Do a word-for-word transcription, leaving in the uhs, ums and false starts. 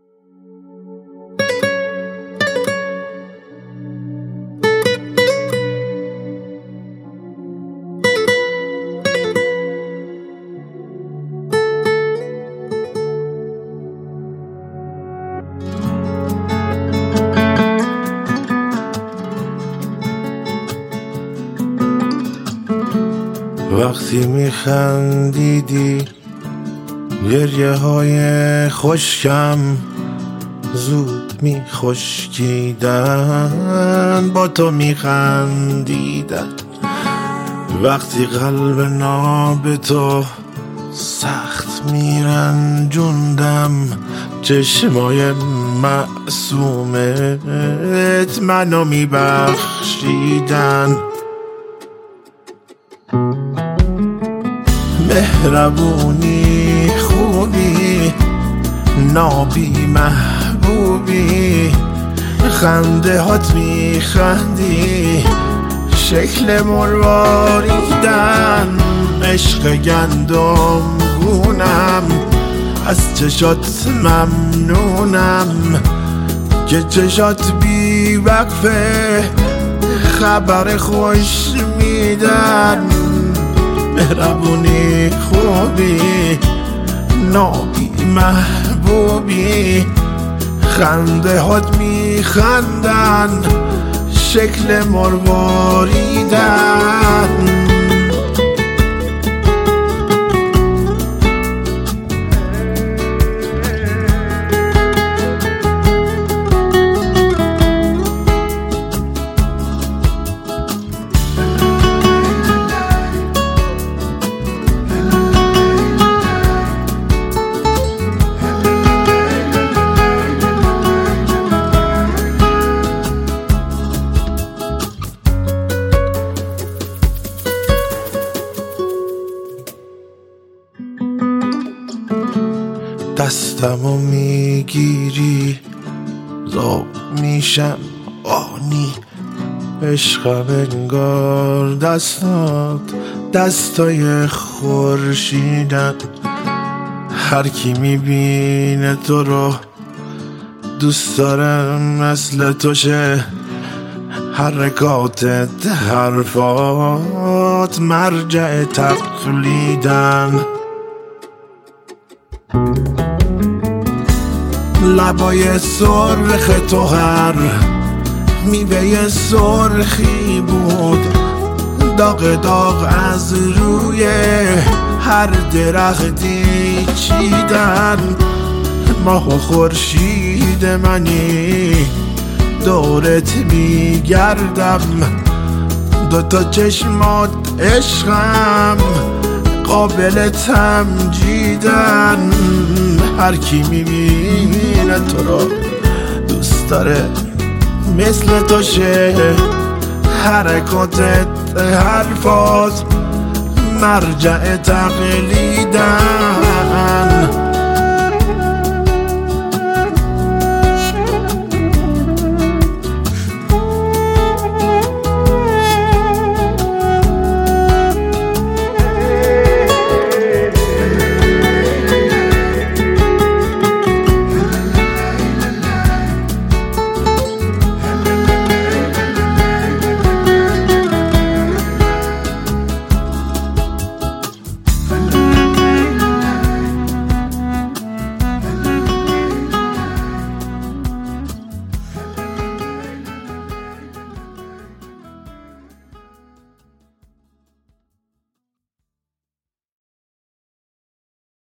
وقتی میخندیدی گریه های خشکم زود میخشکیدن، با تو میخندیدن. وقتی قلب ناب تو سخت میرنجوندم، چشمای معصومت منو میبخشیدن. مهربونی، خوبی، نابی، محبوبی، خنده هات میخندی، شکل مرواریدن، عشق گندم گونم، از چشات ممنونم که چشات بی وقفه خبر خوش میدن. مهربونی، خوبی، نابی، محبوبی، خنده هات میخندن، شکل مرواریدن. دستمو میگیری زاب میشم آنی، عشقم انگار دستات دستای خورشیدن. هر کی میبینه تو رو دوست داره مثل تو شه، حرکاتت حرفات مرجع تقلیدن. لبای سرخ تو هر میوه سرخی بود، داغ داغ از روی هر درختی چیدن. ماه و خورشید منی دورت میگردم، دوتا چشمات عشقم قابل تمجیدن. هر کی میبینه تو رو دوست داره مثل تو شه، حرکاتت حرفات مرجع تقلیدن.